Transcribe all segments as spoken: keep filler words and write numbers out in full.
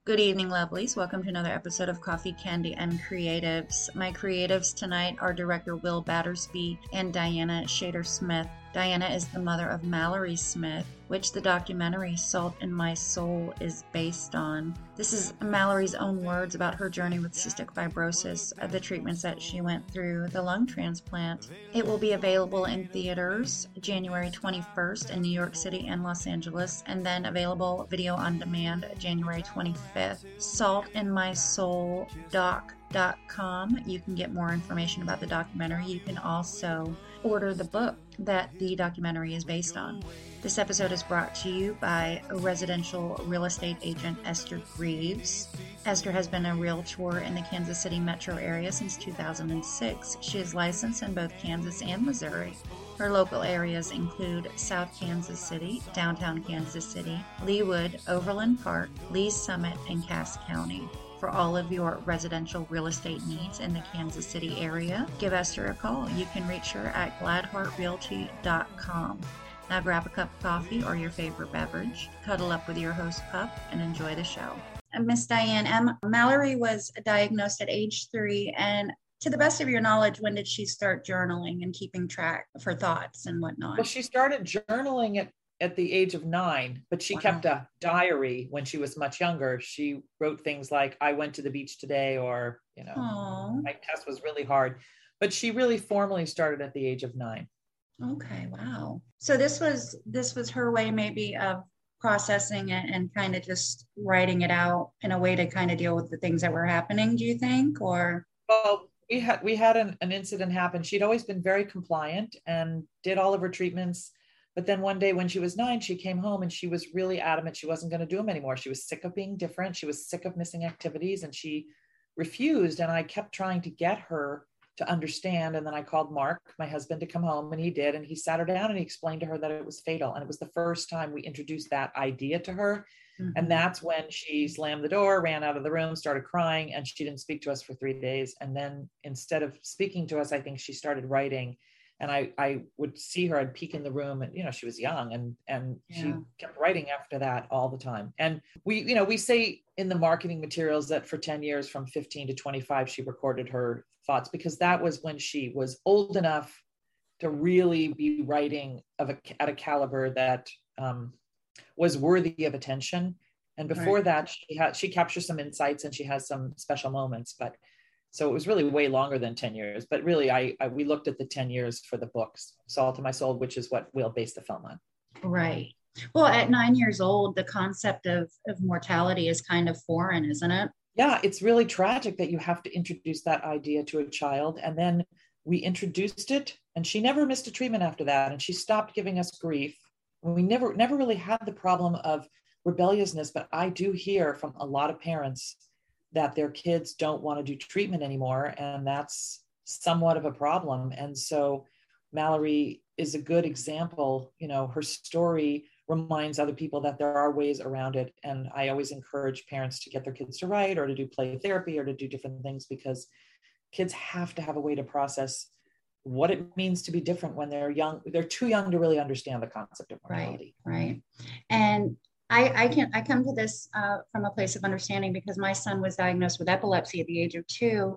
Good evening, lovelies. Welcome to another episode of Coffee, Candy, and Creatives. My creatives tonight are director Will Battersby and Diana Shader Smith. Diana is the mother of Mallory Smith, which the documentary Salt in My Soul is based on. This is Mallory's own words about her journey with cystic fibrosis, the treatments that she went through, the lung transplant. It will be available in theaters January twenty-first in New York City and Los Angeles, and then available video on demand January twenty-fifth. salt in my soul doc dot com. You can get more information about the documentary. You can also order the book that the documentary is based on. This episode is brought to you by residential real estate agent Esther Greaves. Esther has been a realtor in the Kansas City metro area since two thousand six. She is licensed in both Kansas and Missouri. Her local areas include South Kansas City, downtown Kansas City, Leawood, Overland Park, Lee's Summit, and Cass County. For all of your residential real estate needs in the Kansas City area, give Esther a call. You can reach her at gladheart realty dot com. Now grab a cup of coffee or your favorite beverage, cuddle up with your host pup, and enjoy the show. Miss Diane M. Mallory was diagnosed at age three, and to the best of your knowledge, when did she start journaling and keeping track of her thoughts and whatnot? Well, she started journaling at, at the age of nine, but she wow. kept a diary when she was much younger. She wrote things like, I went to the beach today, or, you know, Aww. My test was really hard. But she really formally started at the age of nine. Okay, wow. So this was this was her way maybe of processing it and kind of just writing it out in a way to kind of deal with the things that were happening, do you think? Or well, we had we had an, an incident happen. She'd always been very compliant and did all of her treatments. But then one day when she was nine, she came home and she was really adamant she wasn't going to do them anymore. She was sick of being different. She was sick of missing activities, and she refused. And I kept trying to get her to understand. And then I called Mark, my husband, to come home, and he did. And he sat her down and he explained to her that it was fatal. And it was the first time we introduced that idea to her. Mm-hmm. And that's when she slammed the door, ran out of the room, started crying, and she didn't speak to us for three days. And then instead of speaking to us, I think she started writing. And I, I would see her, I'd peek in the room, and, you know, she was young, and, and yeah. she kept writing after that all the time. And we, you know, we say in the marketing materials that for ten years, from fifteen to twenty-five, she recorded her thoughts, because that was when she was old enough to really be writing of a, at a caliber that um, was worthy of attention. And before right. that, she had, she captures some insights and she has some special moments, but so it was really way longer than ten years, but really I, I we looked at the ten years for the books, Salt in My Soul, which is what Will based the film on. Right. Well, at nine years old, the concept of, of mortality is kind of foreign, isn't it? Yeah, it's really tragic that you have to introduce that idea to a child. And then we introduced it, and she never missed a treatment after that. And she stopped giving us grief. We never, never really had the problem of rebelliousness, but I do hear from a lot of parents that their kids don't want to do treatment anymore. And that's somewhat of a problem. And so Mallory is a good example. You know, her story reminds other people that there are ways around it. And I always encourage parents to get their kids to write, or to do play therapy, or to do different things, because kids have to have a way to process what it means to be different when they're young. They're too young to really understand the concept of mortality. Right, right. And I, I can I come to this uh, from a place of understanding, because my son was diagnosed with epilepsy at the age of two,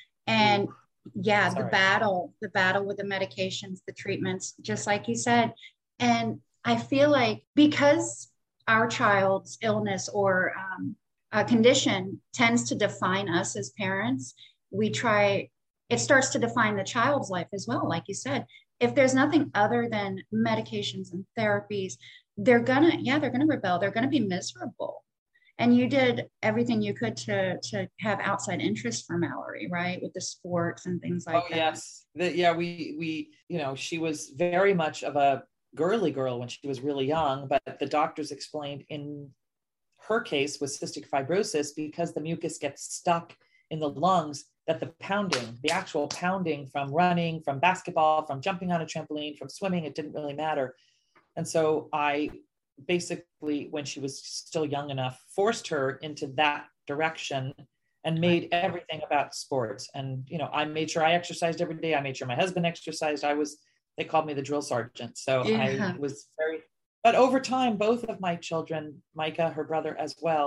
and yeah, Sorry. the battle, the battle with the medications, the treatments, just like you said. And I feel like because our child's illness or um, a condition tends to define us as parents, we try. It starts to define the child's life as well, like you said. If there's nothing other than medications and therapies, they're gonna, yeah, they're gonna rebel. They're gonna be miserable. And you did everything you could to to have outside interest for Mallory, right, with the sports and things like oh, that. Yes, the, yeah, we we you know, she was very much of a girly girl when she was really young, but the doctors explained in her case with cystic fibrosis, because the mucus gets stuck in the lungs, that the pounding, the actual pounding from running, from basketball, from jumping on a trampoline, from swimming, it didn't really matter. And so I basically, when she was still young enough, forced her into that direction and made everything about sports. And, you know, I made sure I exercised every day. I made sure my husband exercised. I was, they called me the drill sergeant. So yeah. I was very, but over time, both of my children, Micah, her brother as well,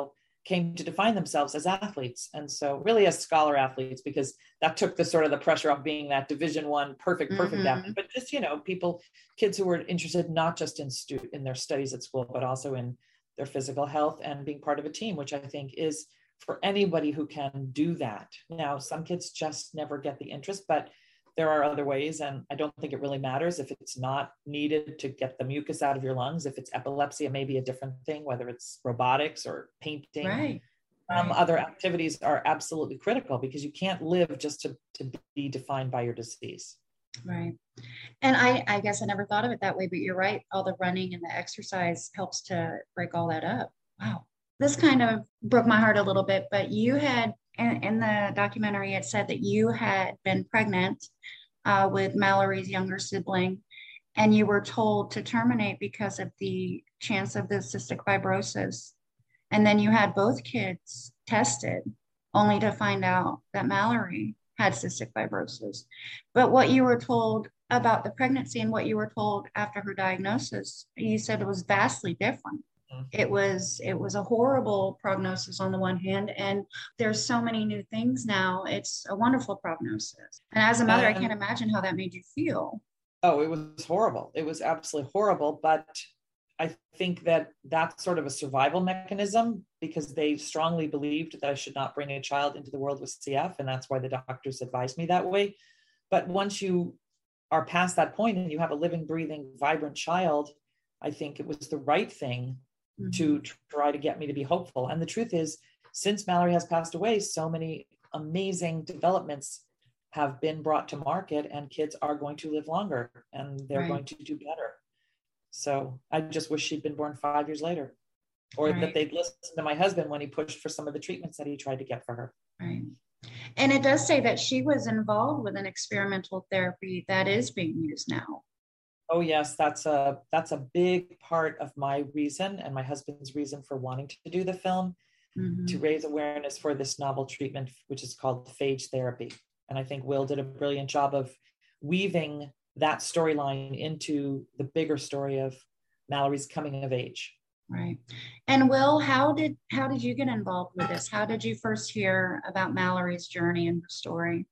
came to define themselves as athletes. And so really as scholar athletes, because that took the sort of the pressure off being that division one, perfect, perfect mm-hmm. athlete, but just, you know, people, kids who were interested, not just in stu- in their studies at school, but also in their physical health and being part of a team, which I think is for anybody who can do that. Now, some kids just never get the interest, but there are other ways. And I don't think it really matters if it's not needed to get the mucus out of your lungs. If it's epilepsy, it may be a different thing, whether it's robotics or painting. Right. Um, right. Other activities are absolutely critical because you can't live just to, to be defined by your disease. Right. And I, I guess I never thought of it that way, but you're right. All the running and the exercise helps to break all that up. Wow. This kind of broke my heart a little bit, but you had, in, in the documentary, it said that you had been pregnant uh, with Mallory's younger sibling, and you were told to terminate because of the chance of the cystic fibrosis. And then you had both kids tested, only to find out that Mallory had cystic fibrosis. But what you were told about the pregnancy and what you were told after her diagnosis, you said it was vastly different. It was it was a horrible prognosis on the one hand, and there's so many new things now. It's a wonderful prognosis. And as a mother, um, I can't imagine how that made you feel. Oh, it was horrible. It was absolutely horrible. But I think that that's sort of a survival mechanism because they strongly believed that I should not bring a child into the world with C F. And that's why the doctors advised me that way. But once you are past that point and you have a living, breathing, vibrant child, I think it was the right thing mm-hmm. to try to get me to be hopeful. And the truth is, since Mallory has passed away, so many amazing developments have been brought to market, and kids are going to live longer and they're right. going to do better. So I just wish she'd been born five years later, or right. that they'd listened to my husband when he pushed for some of the treatments that he tried to get for her. Right. And it does say that she was involved with an experimental therapy that is being used now. Oh yes, that's a that's a big part of my reason and my husband's reason for wanting to do the film, mm-hmm. to raise awareness for this novel treatment, which is called phage therapy. And I think Will did a brilliant job of weaving that storyline into the bigger story of Mallory's coming of age. Right. And Will, how did how did you get involved with this? How did you first hear about Mallory's journey and her story?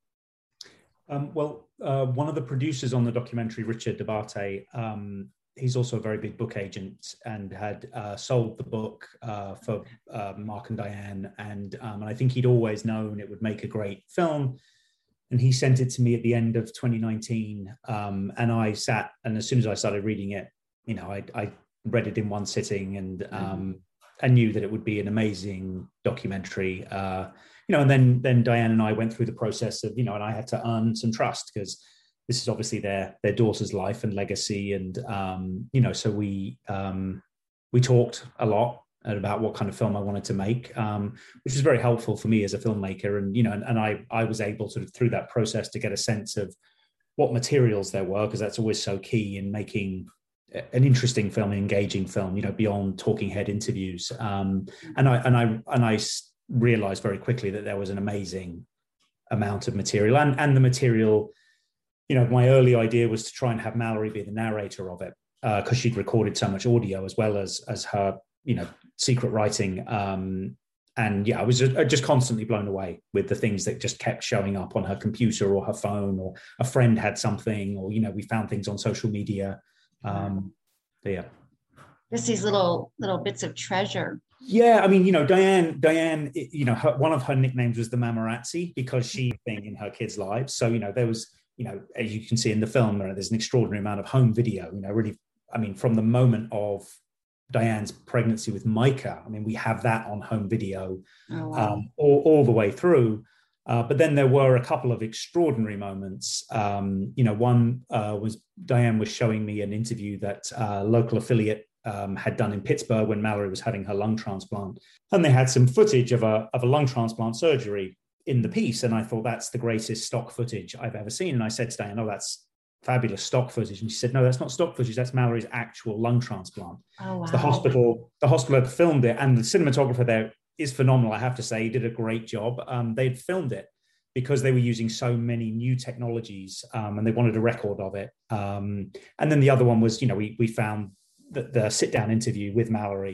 Um, well, uh, one of the producers on the documentary, Richard Dabate, um, he's also a very big book agent and had uh, sold the book uh, for uh, Mark and Diane. And, um, and I think he'd always known it would make a great film. And he sent it to me at the end of twenty nineteen. Um, and I sat, and as soon as I started reading it, you know, I, I read it in one sitting, and um, I knew that it would be an amazing documentary. Uh, you know, and then then Diane and I went through the process of, you know, and I had to earn some trust because this is obviously their their daughter's life and legacy, and um, you know, so we um, we talked a lot about what kind of film I wanted to make, um, which was very helpful for me as a filmmaker. And, you know, and, and I, I was able to, through that process, to get a sense of what materials there were, because that's always so key in making an interesting film, an engaging film, you know, beyond talking head interviews. Um, and I, and I, and I realized very quickly that there was an amazing amount of material, and, and the material, you know, my early idea was to try and have Mallory be the narrator of it, because uh, she'd recorded so much audio as well as, as her, you know, secret writing. Um, and yeah, I was just, just constantly blown away with the things that just kept showing up on her computer or her phone, or a friend had something, or, you know, we found things on social media. Um, yeah. Just these little, little bits of treasure. Yeah. I mean, you know, Diane, Diane, you know, her, one of her nicknames was the Mamarazzi because she thing in her kids' lives. So, you know, there was, you know, as you can see in the film, there's an extraordinary amount of home video, you know, really, I mean, from the moment of Diane's pregnancy with Micah, I mean, we have that on home video oh, wow. um, all, all the way through. Uh, but then there were a couple of extraordinary moments. Um, you know, one uh, was Diane was showing me an interview that a local affiliate um, had done in Pittsburgh when Mallory was having her lung transplant. And they had some footage of a, of a lung transplant surgery in the piece. And I thought, that's the greatest stock footage I've ever seen. And I said to Diane, oh, that's fabulous stock footage. And she said, no, that's not stock footage, that's Mallory's actual lung transplant. Oh, wow. So the hospital the hospital had filmed it, and the cinematographer there is phenomenal, I have to say. He did a great job. Um, they'd filmed it because they were using so many new technologies, um, and they wanted a record of it. Um, and then the other one was, you know, we we found the, the sit-down interview with Mallory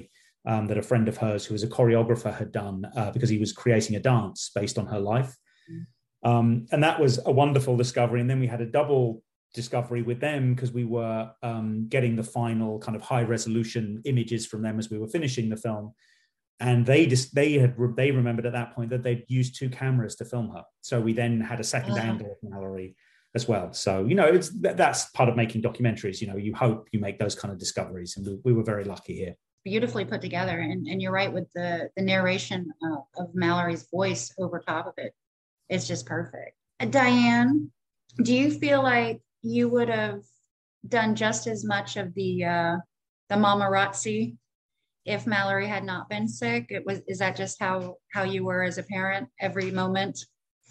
um, that a friend of hers who was a choreographer had done uh, because he was creating a dance based on her life. Mm. Um, and that was a wonderful discovery. And then we had a double discovery with them because we were um, getting the final kind of high resolution images from them as we were finishing the film. And they just they had they remembered at that point that they'd used two cameras to film her. So we then had a second uh-huh. angle of Mallory as well. So, you know, it's that's part of making documentaries. You know, you hope you make those kind of discoveries. And we, we were very lucky here. Beautifully put together. And, and you're right with the, the narration of, of Mallory's voice over top of it. It's just perfect. Uh, Diane, do you feel like you would have done just as much of the uh, the mamarazzi if Mallory had not been sick? It was is that just how how you were as a parent every moment?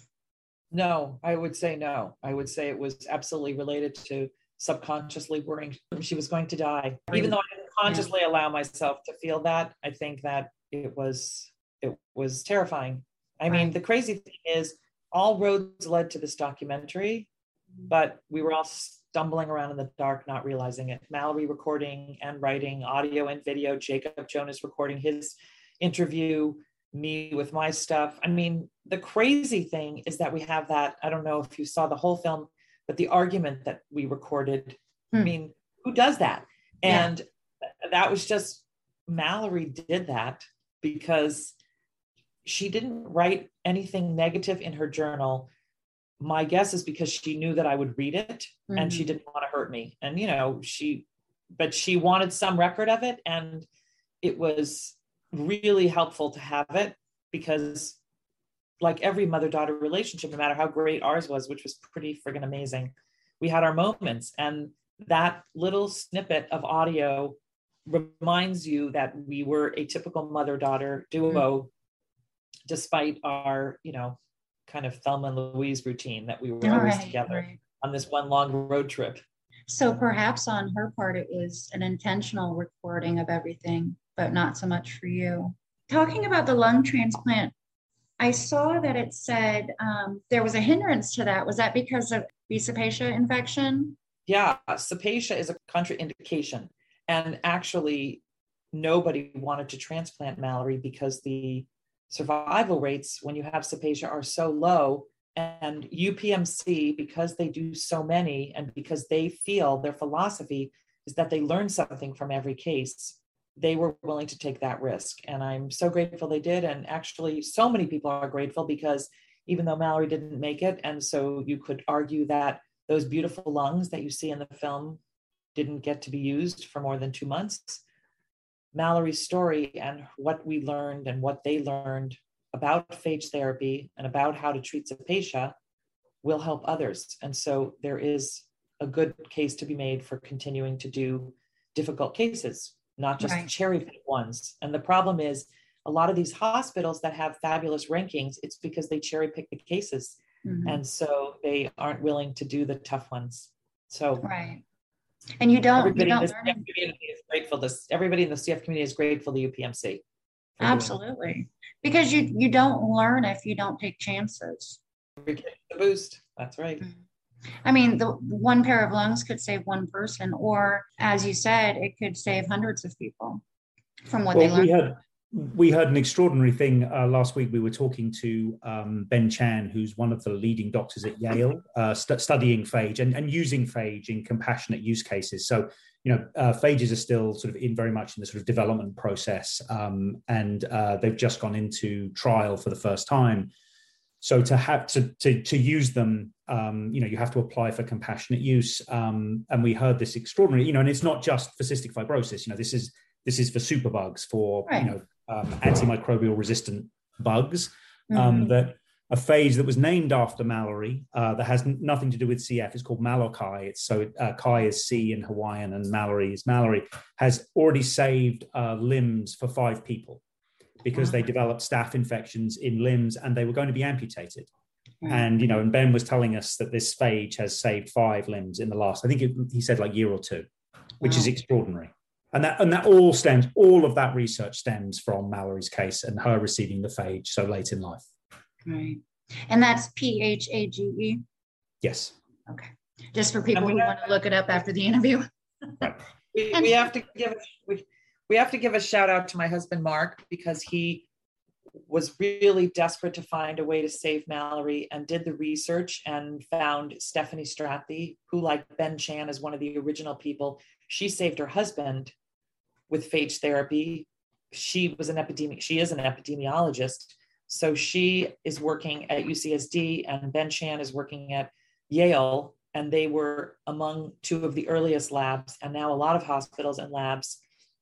No, I would say no. I would say it was absolutely related to subconsciously worrying she was going to die. Even though I didn't consciously yeah. allow myself to feel that, I think that it was it was terrifying. I right. mean, the crazy thing is all roads led to this documentary, but we were all stumbling around in the dark, not realizing it. Mallory recording and writing audio and video, Jacob Jonas recording his interview, me with my stuff. I mean, the crazy thing is that we have that, I don't know if you saw the whole film, but the argument that we recorded, hmm. I mean, who does that? And yeah. that was just, Mallory did that because she didn't write anything negative in her journal. My guess is because she knew that I would read it mm-hmm. and she didn't want to hurt me. And, you know, she, but she wanted some record of it. And it was really helpful to have it because like every mother-daughter relationship, no matter how great ours was, which was pretty friggin' amazing, we had our moments. And that little snippet of audio reminds you that we were a typical mother-daughter duo, mm-hmm. despite our, you know, kind of Thelma and Louise routine that we were All always right, together right. on this one long road trip. So perhaps on her part, it was an intentional recording of everything, but not so much for you. Talking about the lung transplant, I saw that it said um, there was a hindrance to that. Was that because of B. cepacia infection? Yeah, cepacia is a contraindication. And actually, nobody wanted to transplant Mallory because the survival rates when you have cepacia are so low. And U P M C, because they do so many and because they feel their philosophy is that they learn something from every case, they were willing to take that risk. And I'm so grateful they did. And actually, so many people are grateful because even though Mallory didn't make it, and so you could argue that those beautiful lungs that you see in the film didn't get to be used for more than two months, Mallory's story and what we learned and what they learned about phage therapy and about how to treat cepacia will help others. And so there is a good case to be made for continuing to do difficult cases, not just right. cherry pick ones. And the problem is a lot of these hospitals that have fabulous rankings, it's because they cherry pick the cases. Mm-hmm. And so they aren't willing to do the tough ones. So right. And you don't, everybody you don't in the C F community is grateful. This everybody in the C F community is grateful to U P M C. Absolutely. Because you you don't learn if you don't take chances. The boost. That's right. I mean, the one pair of lungs could save one person, or as you said, it could save hundreds of people from what well, they learned. We had, we heard an extraordinary thing uh, last week. We were talking to um, Ben Chan, who's one of the leading doctors at Yale, uh, st- studying phage and, and using phage in compassionate use cases. So, you know, uh, phages are still sort of in very much in the sort of development process, um, and uh, they've just gone into trial for the first time. So to have to to, to use them, um, you know, you have to apply for compassionate use. Um, and we heard this extraordinary, you know, and it's not just for cystic fibrosis. You know, this is this is for superbugs, for right. you know, um, antimicrobial resistant bugs. Mm-hmm. Um, that a phage that was named after Mallory uh, that has n- nothing to do with C F. It's called Malokai. It's so uh, Kai is C in Hawaiian and Mallory is Mallory. Has already saved uh, limbs for five people, because they developed staph infections in limbs and they were going to be amputated. Mm. And, you know, and Ben was telling us that this phage has saved five limbs in the last, I think it, he said like year or two, which wow. is extraordinary. And that and that all stems, all of that research stems from Mallory's case and her receiving the phage so late in life. Right. And that's P H A G E? Yes. Okay. Just for people who want to look it up after the interview. Right. We, we have to give we, we have to give a shout out to my husband, Mark, because he was really desperate to find a way to save Mallory and did the research and found Stephanie Strathy, who, like Ben Chan, is one of the original people. She saved her husband with phage therapy. She was an epidemi- she is an epidemiologist. So she is working at U C S D and Ben Chan is working at Yale. And they were among two of the earliest labs. And now a lot of hospitals and labs,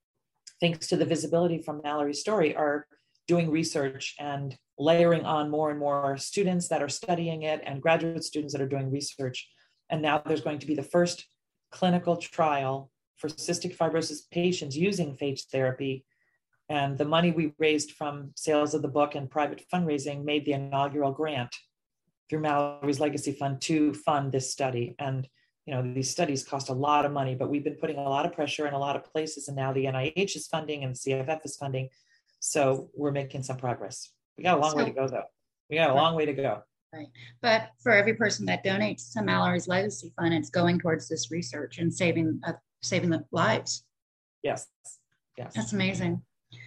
thanks to the visibility from Mallory's story, are doing research and layering on more and more students that are studying it and graduate students that are doing research. And now there's going to be the first clinical trial for cystic fibrosis patients using phage therapy. And the money we raised from sales of the book and private fundraising made the inaugural grant through Mallory's Legacy Fund to fund this study. And you know, these studies cost a lot of money, but we've been putting a lot of pressure in a lot of places, and now the N I H is funding and the C F F is funding. So we're making some progress. We got a long so, way to go, though. We got a long way to go. Right. But for every person that donates to Mallory's Legacy Fund, it's going towards this research and saving uh, saving the lives. Yes. Yes. That's amazing.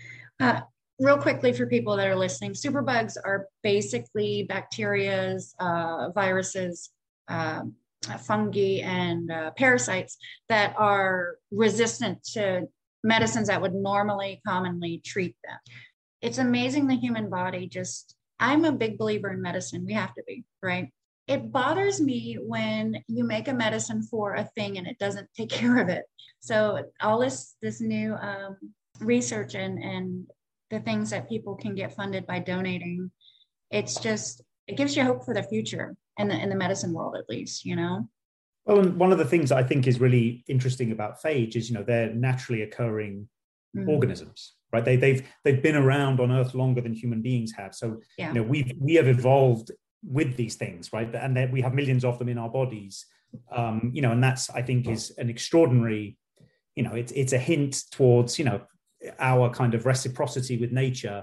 Uh, real quickly for people that are listening, superbugs are basically bacterias, uh, viruses, uh, fungi, and uh, parasites that are resistant to medicines that would normally commonly treat them. It's amazing the human body just, I'm a big believer in medicine. We have to be, right? It bothers me when you make a medicine for a thing and it doesn't take care of it. So all this, this new um, research and, and the things that people can get funded by donating, it's just, it gives you hope for the future in the, in the medicine world, at least, you know? Well, and one of the things that I think is really interesting about phage is, you know, they're naturally occurring mm. organisms, right? They, they've they've been around on Earth longer than human beings have. So, yeah. you know, we we have evolved with these things, right? And that we have millions of them in our bodies, um, you know, and that's, I think, is an extraordinary, you know, it's it's a hint towards, you know, our kind of reciprocity with nature.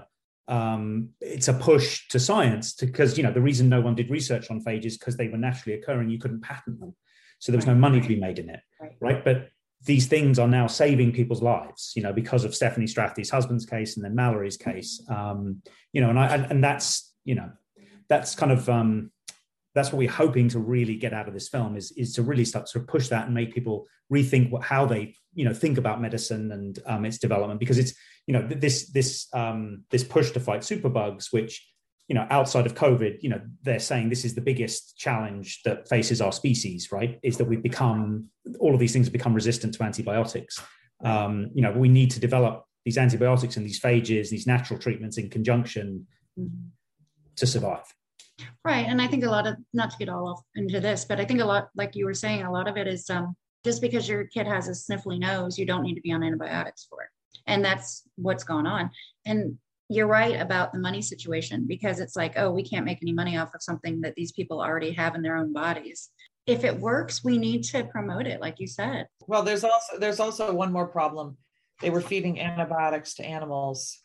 Um, it's a push to science because, you know, the reason no one did research on phages because they were naturally occurring, you couldn't patent them. So there was no money to be made in it, right. right? But these things are now saving people's lives, you know, because of Stephanie Strathy's husband's case and then Mallory's case, um, you know, and I and, and that's, you know, that's kind of um, that's what we're hoping to really get out of this film is is to really start to push that and make people rethink what, how they, you know, think about medicine and um, its development, because it's, you know, this this um, this push to fight superbugs, which, you know, outside of COVID, you know, they're saying this is the biggest challenge that faces our species, right? Is that we've become, all of these things have become resistant to antibiotics. Um, you know, we need to develop these antibiotics and these phages, these natural treatments in conjunction mm-hmm. to survive. Right. And I think a lot of, not to get all off into this, but I think a lot, like you were saying, a lot of it is um, just because your kid has a sniffly nose, you don't need to be on antibiotics for it. And that's what's going on. And you're right about the money situation, because it's like, oh, we can't make any money off of something that these people already have in their own bodies. If it works, we need to promote it, like you said. Well, there's also there's also one more problem. They were feeding antibiotics to animals,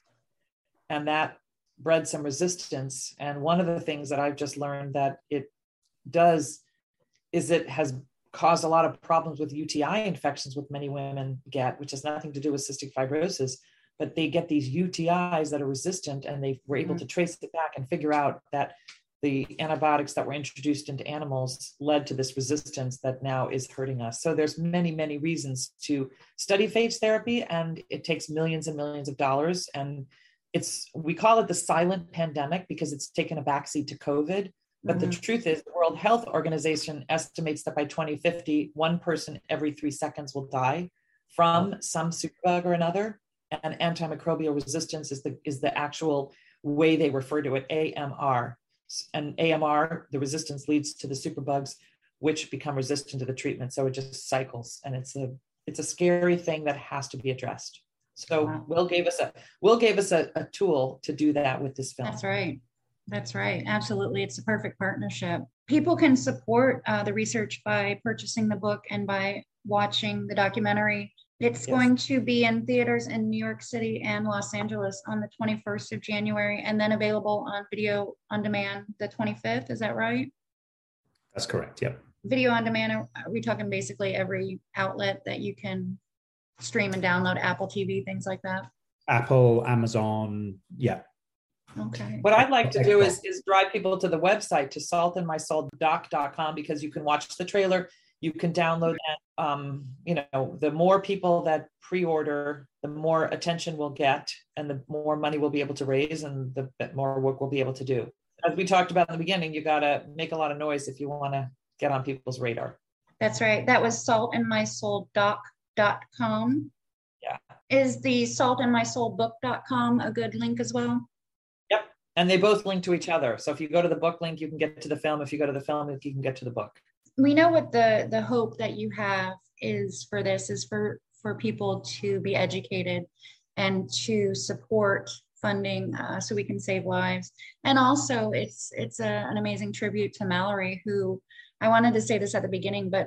and that bred some resistance. And one of the things that I've just learned that it does is it has caused a lot of problems with U T I infections, with many women get, which has nothing to do with cystic fibrosis. But they get these U T Is that are resistant, and they were able mm-hmm. to trace it back and figure out that the antibiotics that were introduced into animals led to this resistance that now is hurting us. So there's many, many reasons to study phage therapy, and it takes millions and millions of dollars. And it's, we call it the silent pandemic because it's taken a backseat to COVID. But mm-hmm. the truth is, the World Health Organization estimates that by twenty fifty, one person every three seconds will die from some superbug or another. And antimicrobial resistance is the is the actual way they refer to it, A M R. And A M R, the resistance leads to the superbugs, which become resistant to the treatment. So it just cycles, and it's a it's a scary thing that has to be addressed. So wow. Will gave us a Will gave us a, a tool to do that with this film. That's right. That's right. Absolutely, it's a perfect partnership. People can support uh, the research by purchasing the book and by watching the documentary. It's yes. going to be in theaters in New York City and Los Angeles on the twenty-first of January, and then available on video on demand the twenty-fifth. Is that right? That's correct. Yep. Video on demand. Are we talking basically every outlet that you can stream and download? Apple T V, things like that? Apple, Amazon, yeah. Okay. What I'd like to do is, is drive people to the website, to salt and my soul doc dot com, because you can watch the trailer, you can download that. Um, you know, the more people that pre-order, the more attention we'll get and the more money we'll be able to raise and the more work we'll be able to do. As we talked about in the beginning, you got to make a lot of noise if you want to get on people's radar. That's right. That was salt and my soul doc dot com. Yeah. Is the salt and my soul book dot com a good link as well? Yep. And they both link to each other. So if you go to the book link, you can get to the film. If you go to the film link, you can get to the book. We know what the, the hope that you have is for this is for, for people to be educated and to support funding uh, so we can save lives. And also it's, it's a, an amazing tribute to Mallory, who I wanted to say this at the beginning, but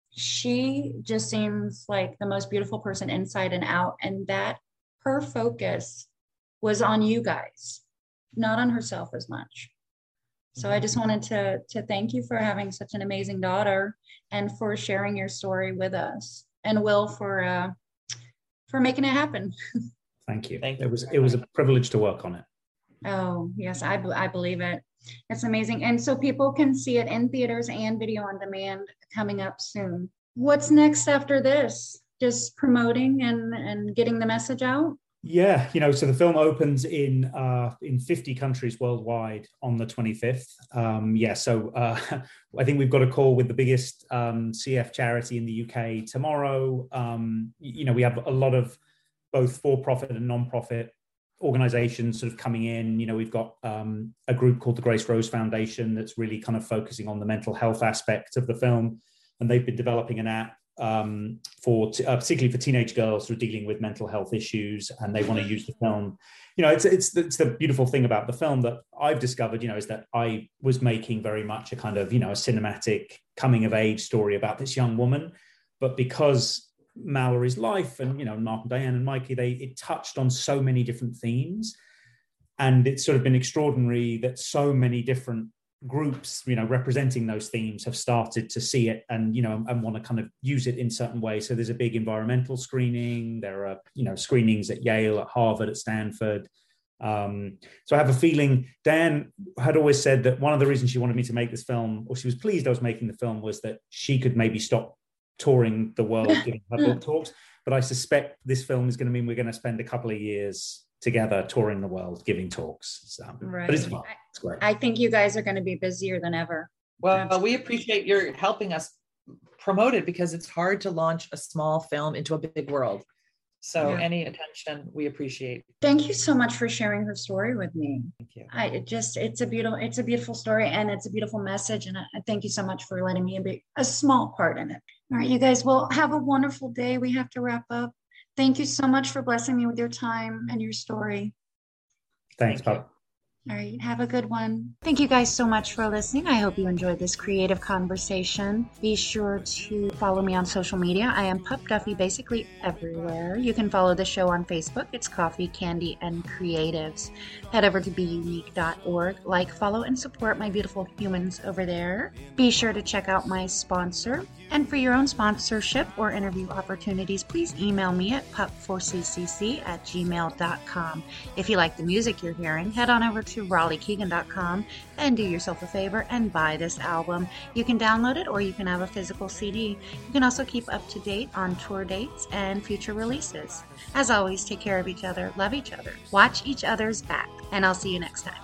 she just seems like the most beautiful person inside and out. And that her focus was on you guys, not on herself as much. So I just wanted to, to thank you for having such an amazing daughter and for sharing your story with us, and Will for, uh, for making it happen. Thank you. Thank you. It was, it was a privilege to work on it. Oh, yes, I, I believe it. It's amazing. And so people can see it in theaters and video on demand coming up soon. What's next after this? Just promoting and, and getting the message out? Yeah, you know, so the film opens in uh, in fifty countries worldwide on the twenty-fifth. Um, yeah, so uh, I think we've got a call with the biggest um, C F charity in the U K tomorrow. Um, you know, we have a lot of both for-profit and non-profit organizations sort of coming in. You know, we've got um, a group called the Grace Rose Foundation that's really kind of focusing on the mental health aspect of the film, and they've been developing an app um, for t- uh, particularly for teenage girls who are dealing with mental health issues, and they want to use the film. You know, it's it's it's the beautiful thing about the film that I've discovered, you know, is that I was making very much a kind of, you know, a cinematic coming of age story about this young woman, but because Mallory's life and, you know, Mark and Diane and Mikey, they it touched on so many different themes, and it's sort of been extraordinary that so many different groups, you know, representing those themes have started to see it and, you know, and, and want to kind of use it in certain ways. So there's a big environmental screening. There are, you know, screenings at Yale, at Harvard, at Stanford. Um, so I have a feeling Dan had always said that one of the reasons she wanted me to make this film, or she was pleased I was making the film, was that she could maybe stop touring the world giving her book talks. But I suspect this film is going to mean we're going to spend a couple of years together touring the world giving talks. So, right. But it's fun. It's great. I think you guys are going to be busier than ever. Well, we appreciate your helping us promote it, because it's hard to launch a small film into a big world. So yeah. Any attention we appreciate. Thank you so much for sharing her story with me. Thank you. I it just it's a beautiful it's a beautiful story, and it's a beautiful message, and I, I thank you so much for letting me be a small part in it. All right, you guys, well, have a wonderful day. We have to wrap up. Thank you so much for blessing me with your time and your story. Thanks, Bob. All right, have a good one. Thank you guys so much for listening. I hope you enjoyed this creative conversation. Be sure to follow me on social media. I am Pup Duffy basically everywhere. You can follow the show on Facebook. It's Coffee, Candy, and Creatives. Head over to be unique dot org. Like, follow, and support my beautiful humans over there. Be sure to check out my sponsor. And for your own sponsorship or interview opportunities, please email me at pup four c c c at gmail dot com. If you like the music you're hearing, head on over to raleigh keegan dot com and do yourself a favor and buy this album. You can download it or you can have a physical C D. You can also keep up to date on tour dates and future releases. As always, take care of each other, love each other, watch each other's back, and I'll see you next time.